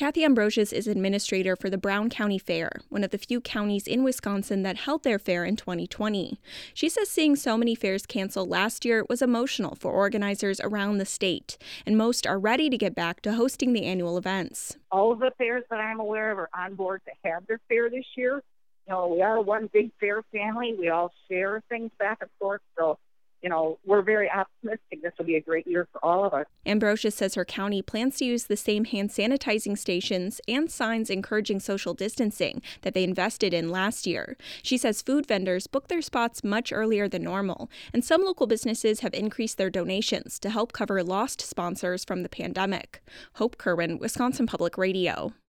Kathy Ambrosius is administrator for the Brown County Fair, one of the few counties in Wisconsin that held their fair in 2020. She says seeing so many fairs canceled last year was emotional for organizers around the state, and most are ready to get back to hosting the annual events. All of the fairs that I'm aware of are on board to have their fair this year. We are one big fair family. We all share things back and forth, so we're very optimistic this will be a great year for all of us. Ambrosius says her county plans to use the same hand sanitizing stations and signs encouraging social distancing that they invested in last year. She says food vendors book their spots much earlier than normal, and some local businesses have increased their donations to help cover lost sponsors from the pandemic. Hope Kerwin, Wisconsin Public Radio.